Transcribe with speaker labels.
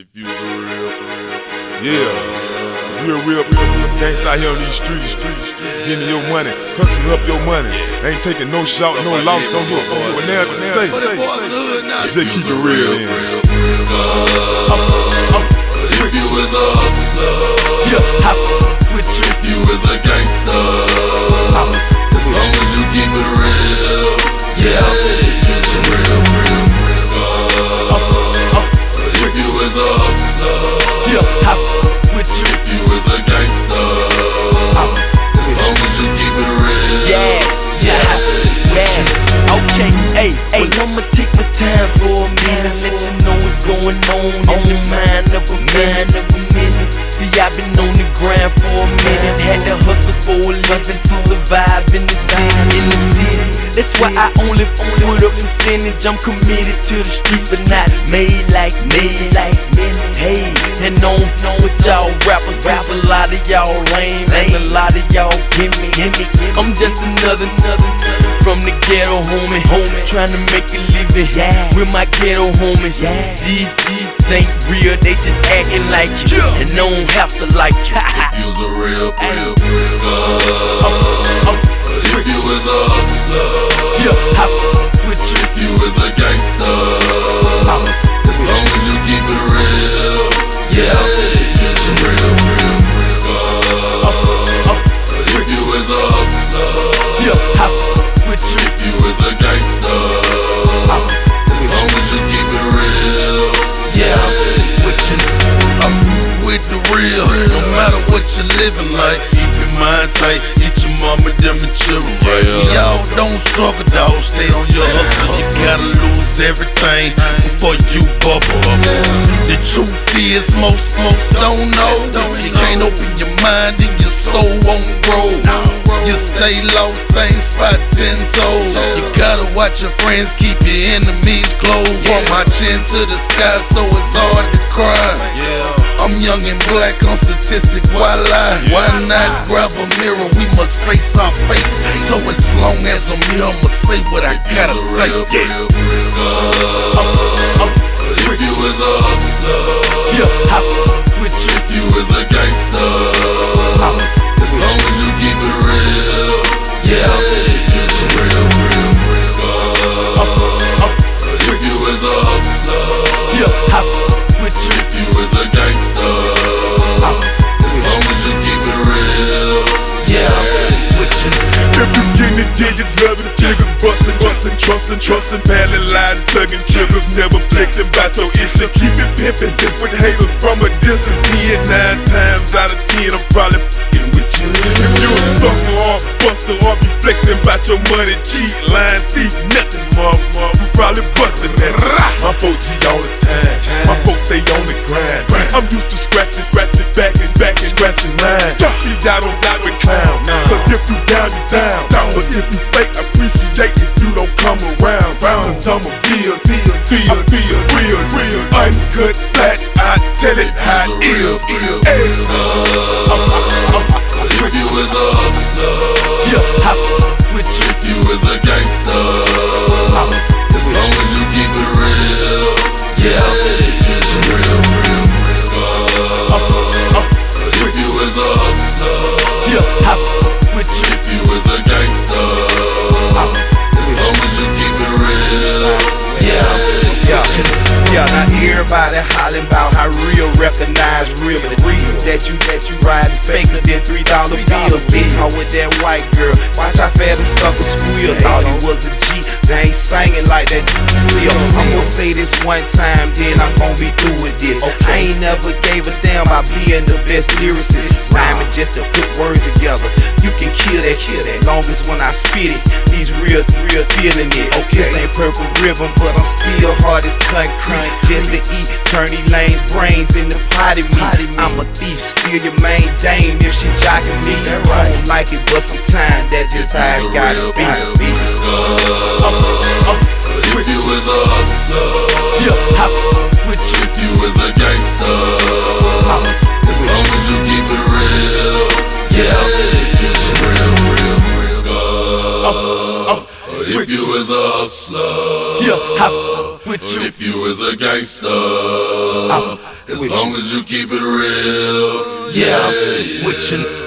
Speaker 1: If you was a real gangsta out here on these streets, getting your money, hustling up your money, ain't taking no shot, no loss, don't give a damn what they say. Just keep it real, then.
Speaker 2: If you was a hustler, if you was a gangster, as long as you keep it real, it's real. If you was a hustler, if you was a gangster, as long as you keep it real,
Speaker 3: Okay, I'ma take my time for a minute, let you know what's going on in the mind of a minute. See, I've been on the grind for a minute, had to hustle for a living to survive in the city. That's why I only put up percentage. I'm committed to the streets, but not made like me. Hey, and don't know what y'all rappers, cause a lot of y'all lame, and a lot of y'all give me. I'm just another from the ghetto, homie, trying to make a living with my ghetto homies. These ain't real, they just acting like it, and don't have to like it.
Speaker 2: If you was a real if you was a hustler, if you was a gangster, as long as you keep it real, it's real. If you was a hustler, if you was a gangster, as long as you keep it real, with the real. No matter what you're living like, keep your mind tight, get your mama them and children right. We all don't struggle, dog, stay on your hustle. You gotta lose everything before you bubble up. The truth is most don't know. You can't open your mind and your soul won't grow. You stay low, same spot 10 toes. You gotta watch your friends, keep your enemies close. Want my chin to the sky so it's hard to cry. I'm young and black, I'm statistic, why lie? Why not grab a mirror? We must face our face. So as long as I'm here, I'ma say what I gotta say. If you was a hustler, if you was a gangster, as long as you keep it real, it's real. If you was a hustler, if you was a gangster, as long as you keep it real,
Speaker 1: If you getting the digits, loving the figures, bustin', trustin', pally line, tugging triggers, never flexing about your issue. Keep it pimpin', with haters from a distance. 10, 9 times out of 10, I'm probably f***ing with you. If you a sucker or a buster or be flexing about your money, cheat, lying, thief, nothing, motherfucker, I'm probably bustin' that. My 4G all the time, my folks stay on the grind. I'm used to scratching back and scratching mine. See, I don't die with clowns, cause if you down, you down. But if you fake, appreciate if you don't come around. Cause I'm a real, uncut, flat, I tell it how it is.
Speaker 2: If you was a hustler, if you was a gangster, as long as you keep it real, it's real. If you was a hustler, if you was a gangster, as long as you keep it real,
Speaker 4: now everybody hollering about how real, recognize real. That you riding faker than $3 bills. Big hoe with that white girl, watch how fast them suckers squeal. Thought he was a G, they ain't singing like that seal. I'm gonna say this one time, then I'm gonna be through with this. I ain't never gave a damn about being the best lyricist. Rhyming just to put words together. You can kill that, long as when I spit it, these real feeling it. This ain't purple ribbon, but I'm still hard as concrete. Just to eat, turn these lanes brains in the potty meat. I'm a thief, steal your main dame if she jocking me. I don't like it, but sometimes that's just how it gotta be.
Speaker 2: If you was a hustler, if you was a gangster, as long as you keep it real, it's real. If you was a hustler, if you was a gangster, As long as you keep it real.
Speaker 3: Yeah, with you.